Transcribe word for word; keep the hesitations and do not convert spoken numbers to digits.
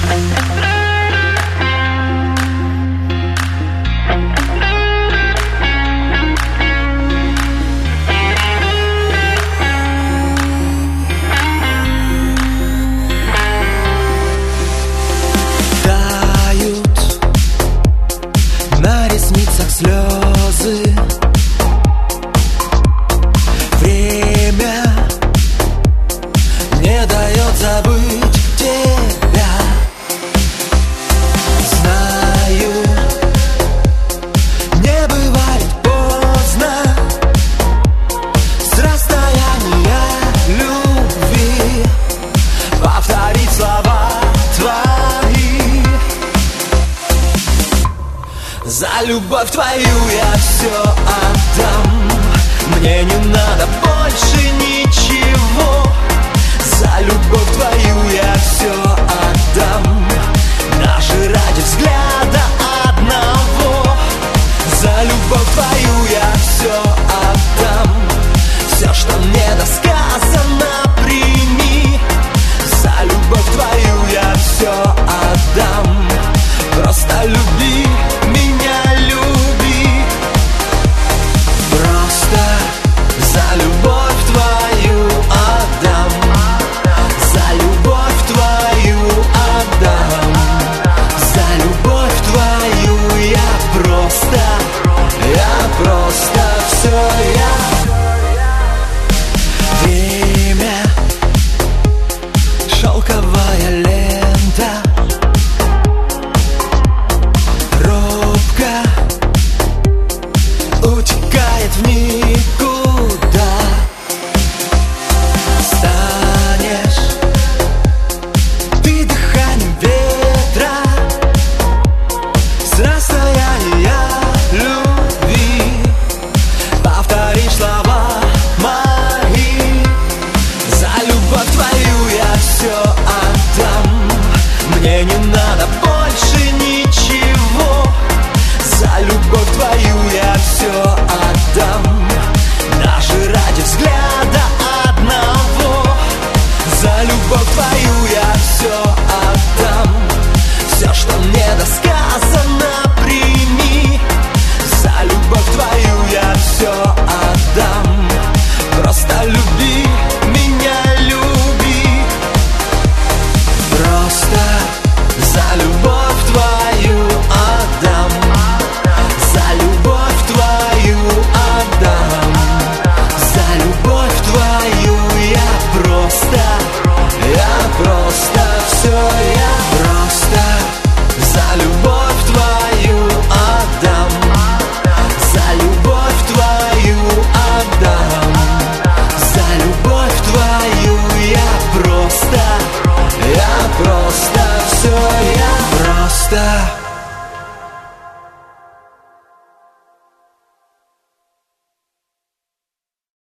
Слезы, время не дает забыть тебя. Знаю, не бывает поздно с расстояния любви повторить слова твои. За любовь твою я все отдам. Мне не надо больше ничего. За любовь твою я все отдам. Даже ради взгляда одного. За любовь твою я все отдам. Все, что мне досказано, прими. За любовь твою я все отдам. Просто люби меня, люби. Просто за любовь твою отдам. За любовь твою отдам. За любовь твою я просто, я просто все я. Время, шелковая лента, утекает в никуда. Станешь ты дыханием ветра с расстояния любви. Повторишь слова мои. За любовь твою я все отдам. Мне не надо больше ничего. За любовь твою я все отдам. Даже ради взгляда одного. За любовь твою я все